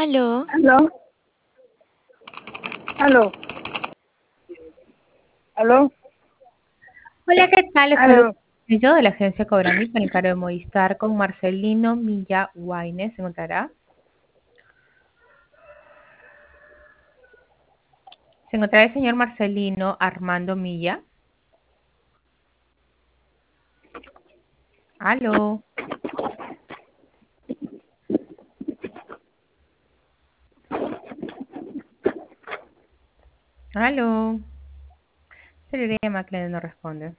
Aló, ¿Aló? ¿Aló? ¿Aló? Hola, ¿qué tal? Les saludo ¿Aló? yo de la agencia Cobrami con el cargo de Movistar con Marcelino Milla Guaines. ¿Se encontrará? ¿Se encontrará el señor Marcelino Armando Milla? Aló, aló. Se le llama que no responde.